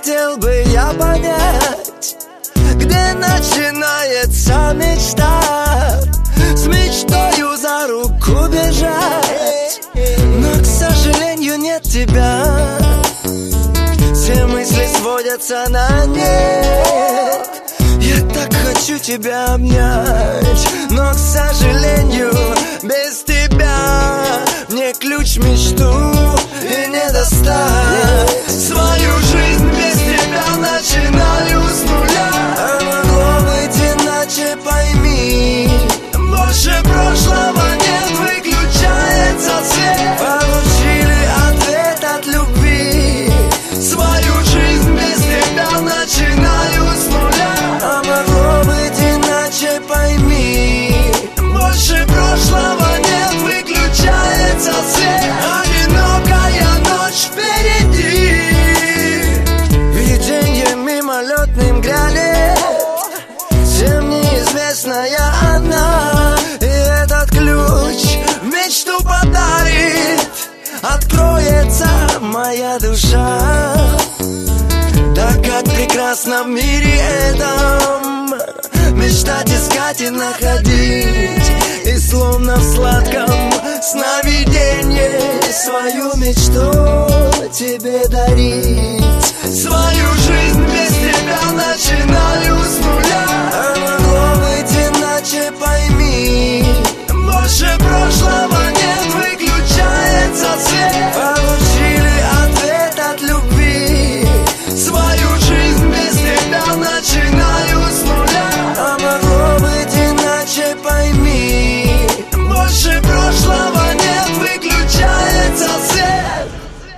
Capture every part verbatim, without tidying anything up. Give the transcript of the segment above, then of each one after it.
хотел бы я понять, где начинается мечта, с мечтою за руку бежать. Но, к сожалению, нет тебя. Все мысли сводятся на нет. Я так хочу тебя обнять, но, к сожалению, без тебя мне ключ в мечту и не достать. Свою жизнь без тебя начинаю с нуля. А могло быть иначе, пойми. Больше прошлого нет, выключается свет. Получили ответ от любви. Свою жизнь без тебя начинаю с нуля. А могло быть иначе, пойми. Больше прошлого нет, выключается свет. Одинокая ночь впереди. Виденье мимолетным грянет. Всем неизвестная она. И этот ключ в мечту подарит. Откроется моя душа. Так как прекрасно в мире этом мечтать, искать и находить. И словно в сладком сновидении свою мечту тебе дарить. Свою жизнь без тебя начинаю с нуля. А могло быть иначе, пойми. Больше прошлого нет, выключается свет. Получили ответ от любви. Свою жизнь без тебя начинаю с нуля. А могло быть иначе, пойми. Больше прошлого нет, выключается свет.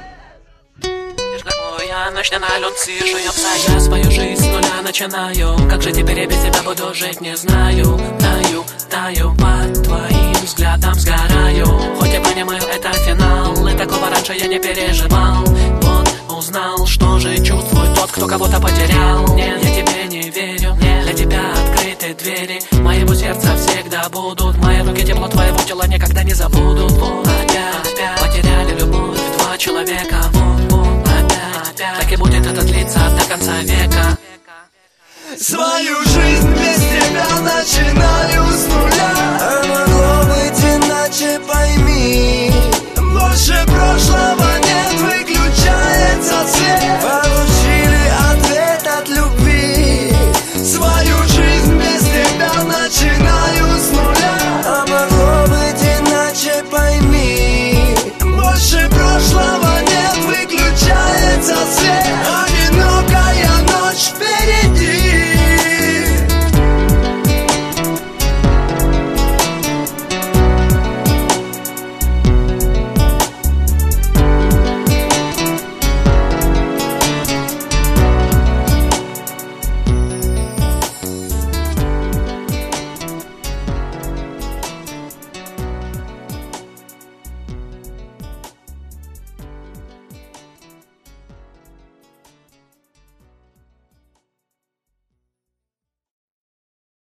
Я ночь на налет сижу, я псаю. Я свою жизнь с нуля начинаю. Как же теперь я без тебя буду жить, не знаю. Таю, таю, под твоим взглядом сгораю. Хоть я понимаю, это финал, и такого раньше я не переживал. Вот узнал, что же чувствует тот, кто кого-то потерял. Нет, я тебе не верю, нет, для тебя открыты двери моего сердца всегда будут. Мои руки тепло твоего тела никогда не забудут. Вот опять, опять потеряли любовь два человека. Вот, вот опять, так и будет это длиться до конца века. Свою жизнь без тебя начинаю с нуля. А могло быть иначе, пойми. Больше прошлого